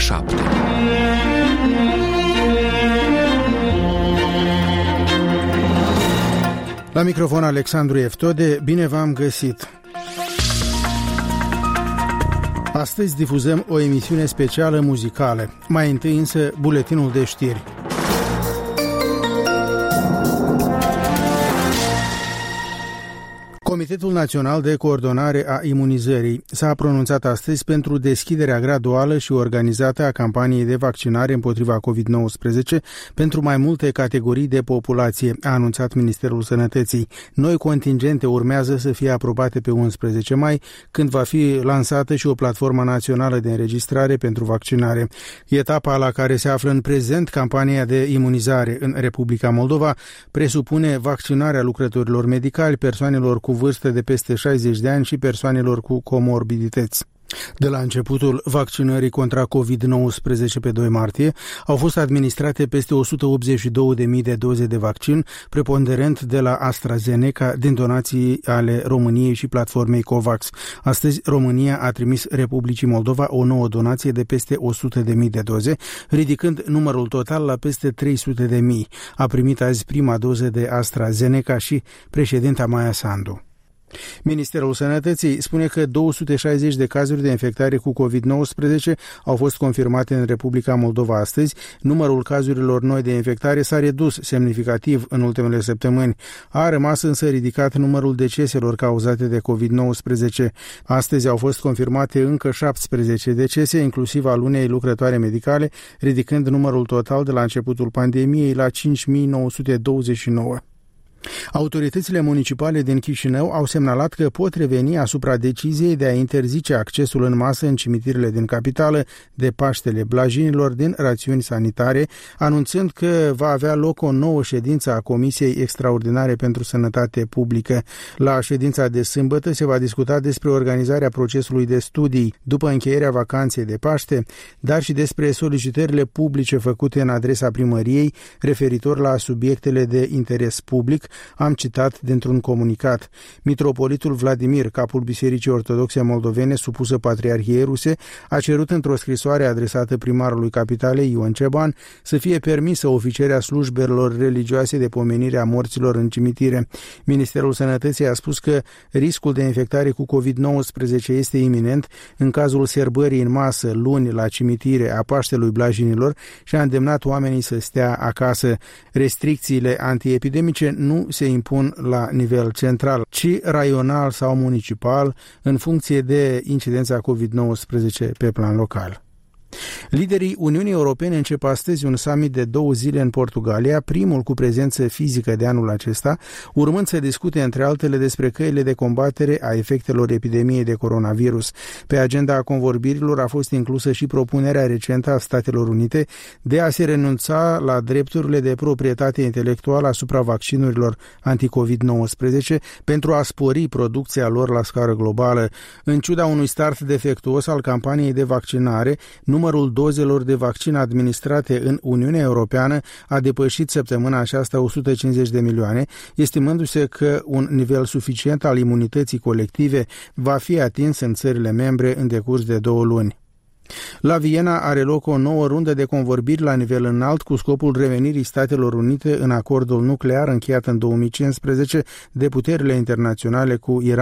7. La microfon Alexandru Eftode, bine v-am găsit! Astăzi difuzăm o emisiune specială muzicală, mai întâi însă buletinul de știri. Comitetul Național de Coordonare a Imunizării s-a pronunțat astăzi pentru deschiderea graduală și organizată a campaniei de vaccinare împotriva COVID-19 pentru mai multe categorii de populație, a anunțat Ministerul Sănătății. Noi contingente urmează să fie aprobate pe 11 mai, când va fi lansată și o platformă națională de înregistrare pentru vaccinare. Etapa la care se află în prezent campania de imunizare în Republica Moldova presupune vaccinarea lucrătorilor medicali, persoanelor cu vârstă de peste 60 de ani și persoanelor cu comorbidități. De la începutul vaccinării contra COVID-19 pe 2 martie, au fost administrate peste 182.000 de doze de vaccin, preponderent de la AstraZeneca, din donații ale României și platformei COVAX. Astăzi, România a trimis Republicii Moldova o nouă donație de peste 100.000 de doze, ridicând numărul total la peste 300.000. A primit azi prima doză de AstraZeneca și președinta Maia Sandu. Ministerul Sănătății spune că 260 de cazuri de infectare cu COVID-19 au fost confirmate în Republica Moldova astăzi. Numărul cazurilor noi de infectare s-a redus semnificativ în ultimele săptămâni. A rămas însă ridicat numărul deceselor cauzate de COVID-19. Astăzi au fost confirmate încă 17 decese, inclusiv al unei lucrătoare medicale, ridicând numărul total de la începutul pandemiei la 5.929. Autoritățile municipale din Chișinău au semnalat că pot reveni asupra deciziei de a interzice accesul în masă în cimitirele din capitală de Paștele Blajinilor din rațiuni sanitare, anunțând că va avea loc o nouă ședință a Comisiei Extraordinare pentru Sănătate Publică. La ședința de sâmbătă se va discuta despre organizarea procesului de studii după încheierea vacanței de Paște, dar și despre solicitările publice făcute în adresa primăriei referitor la subiectele de interes public, am citat dintr-un comunicat. Mitropolitul Vladimir, capul Bisericii Ortodoxe Moldovene supusă Patriarhiei Ruse, a cerut într-o scrisoare adresată primarului capitalei Ion Ceban să fie permisă oficierea slujbelor religioase de pomenire a morților în cimitire. Ministerul Sănătății a spus că riscul de infectare cu COVID-19 este iminent în cazul serbării în masă luni la cimitire a Paștelui Blajinilor și a îndemnat oamenii să stea acasă. Restricțiile antiepidemice nu se impun la nivel central, ci raional sau municipal, în funcție de incidența COVID-19 pe plan local. Liderii Uniunii Europene încep astăzi un summit de 2 zile în Portugalia, primul cu prezență fizică de anul acesta, urmând să discute între altele despre căile de combatere a efectelor epidemiei de coronavirus. Pe agenda convorbirilor a fost inclusă și propunerea recentă a Statelor Unite de a se renunța la drepturile de proprietate intelectuală asupra vaccinurilor anti-COVID-19 pentru a spori producția lor la scară globală. În ciuda unui start defectuos al campaniei de vaccinare, numărul dozelor de vaccin administrate în Uniunea Europeană a depășit săptămâna aceasta 150 de milioane, estimându-se că un nivel suficient al imunității colective va fi atins în țările membre în decurs de 2 luni. La Viena are loc o nouă rundă de convorbiri la nivel înalt cu scopul revenirii Statelor Unite în acordul nuclear încheiat în 2015 de puterile internaționale cu Iran